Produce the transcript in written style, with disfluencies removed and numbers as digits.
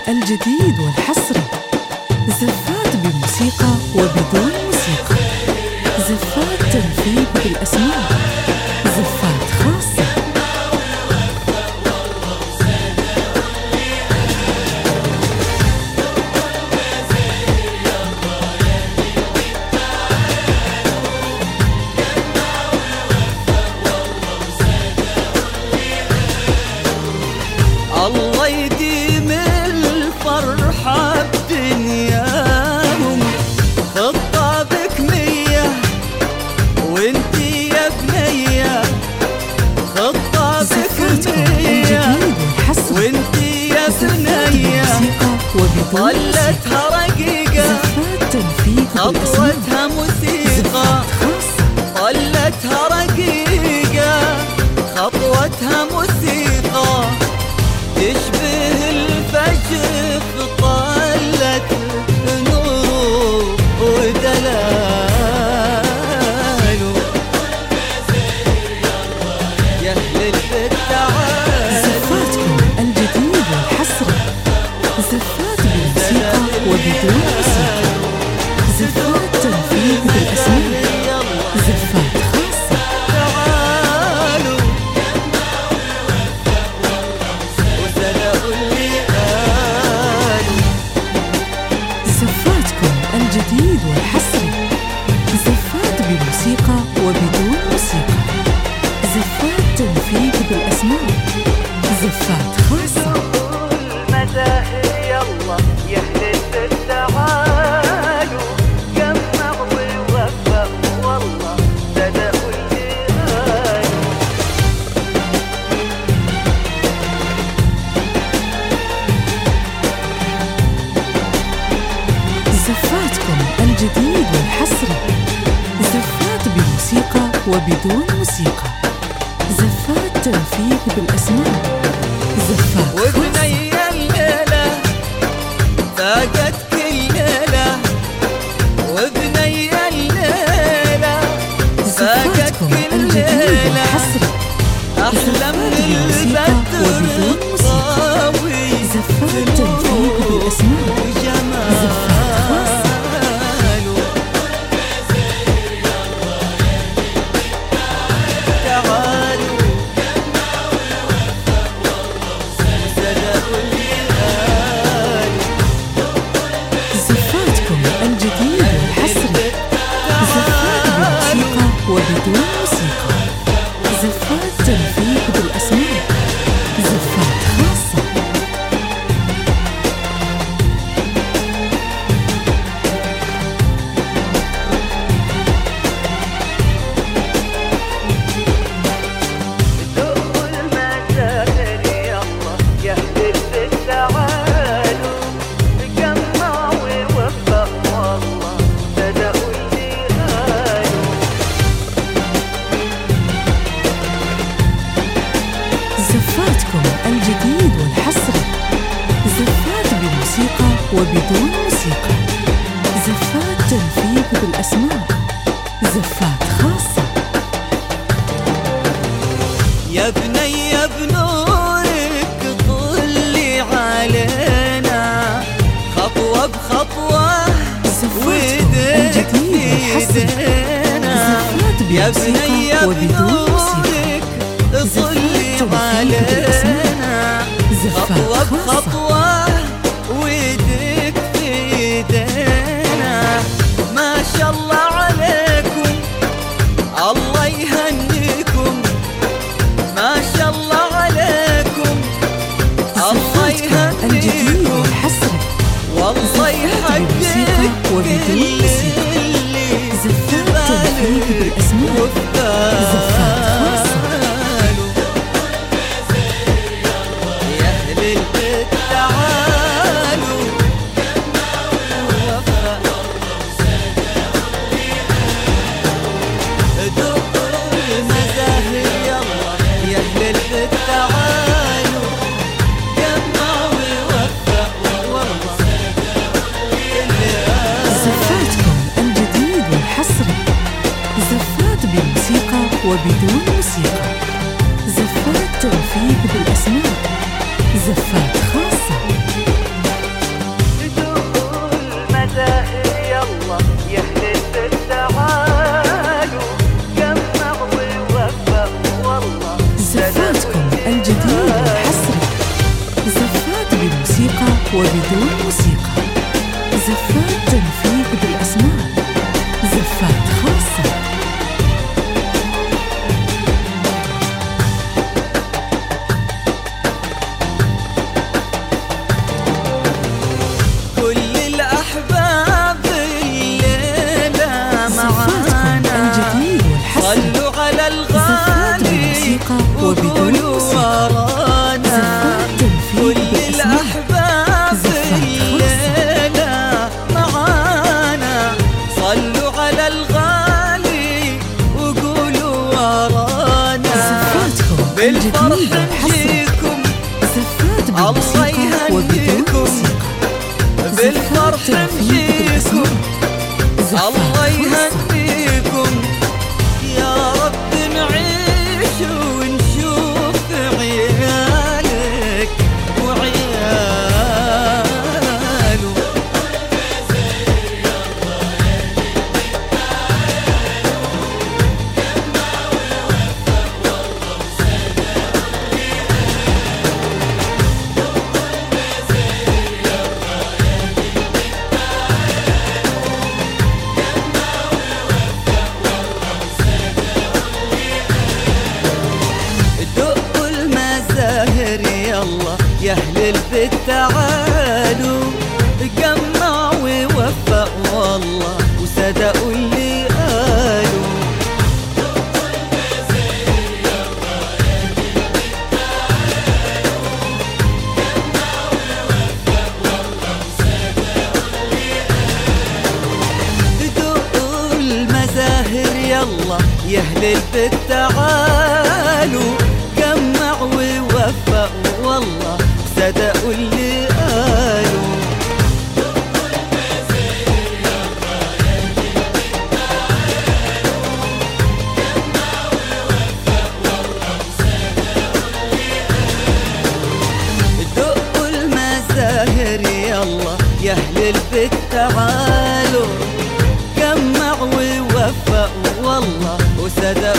الجديد والحصري. زفات بموسيقى وبدون موسيقى. زفات تنفيذ بالأسماء. زفات خاصة. الله يديم الفرحة بدنياهم، خطابك مية وانتي يا بنية، خطابك مية وانتي يا بنية، طلتها رقيقة خطوتها موسيقى، طلتها رقيقة خطوتها موسيقى، تشبه الفجر طلت نور ودلال. يا أهل البيت تعالوا. زفاتكم الجديد والحصري. زفات بموسيقى وبدون موسيقى. زفات تنفيذ بالأسماء. زفات خاصة. زفاتكم الجديد والحصري. زفات بموسيقى وبدون موسيقى. زفات تنفيذ بالأسماء. زفات خاصة. المزاهر يلا يا أهل البيت تعالوا، جمعوا ووفقوا والله صدقوا اللي قالوا. زفاتكم الجديد والحصري. زفات بموسيقى وبدون موسيقى. زفات تنفيذ بالأسماء. زفات خاصة. وبني الليلة فاقت كل ليلة، وبني الليلة فاقت زفاتكم كل الجديد ليلة، والحصري. أحلى من بموسيقى وبدون البدر موسيقى. الطاوي زفات تنفيذ بالأسماء. وجمال. تعالوا وصدقوا اللي قالوا. زفاتكم الجديد والحصري. زفات بموسيقى وبدون موسيقى. زفات تنفيذ بالأسماء. زفات خاصة. ذوقوا المزاهر يلا يا أهل البيت تعالوا، جمعوا ووفقوا والله صدقوا اللي قالوا. زفاتكم الجديد والحصري. زفات بموسيقى وبدون موسيقى. زفات تنفيذ بالأسماء. زفات خاصة. يا بني يا بنورك طلي علينا، خطوة بخطوة زفاتكم ويدك الجديد والحصري. بيدنا. زفات يا بموسيقى بني يا وبدون موسيقى. بنورك زفات طلي تنفيذ علينا، زفات خطوة خاصة. بخطوة ويدك بيدنا. ما شاء الله عليكم الله يهنيكم، ما شاء الله عليكم الله زفاتكم الجديد يهنيكم، والحصري. والله زفات بموسيقى يحقق وبدون موسيقى. اللي زفات تنفيذ بالأسماء. زفات خاصة. يا أهل البيت تعالوا، ذوقوا المزاهر يلا يا أهل البيت تعالوا، جمعوا ووفقوا والله اللي قالوا. زفاتكم الجديد والحصري. زفات بموسيقى وبدون موسيقى. زفات تنفيذ بالأسماء. زفات خاصة. وبدون موسيقى. زفات تنفيذ بالأسماء. زفات خاصة. كل الأحباب الليلة معانا الجديد والحسن. صلوا على زفات الغالي بالموسيقى وبدون وقولوا موسيقى. ورانا زفات تنفيذ كل بالأسماء. الأحباب زفات الليلة معانا صلوا على الغالي وقولوا ورانا زفاتكم بالفرح الجديد والحسن. نجيكم زفات الله بالموسيقى وبدون يهنيكم موسيقى. بالفرح نجيكم الله يهنيكم يا رب نعيش ونشوف عيالك وعياله. دقوا المزاهر يلا يا اهل البيت تعالوا، جمعوا ووفقوا والله وصدقوا اللي قالوا. دقوا المزاهر يلا يا اهل البيت تعالوا، جمعوا ووفقوا والله صدقوا اللي قالوا. دقوا المزاهر يلا يا اهل البيت تعالوا، جمعوا ووفقوا والله وصدقوا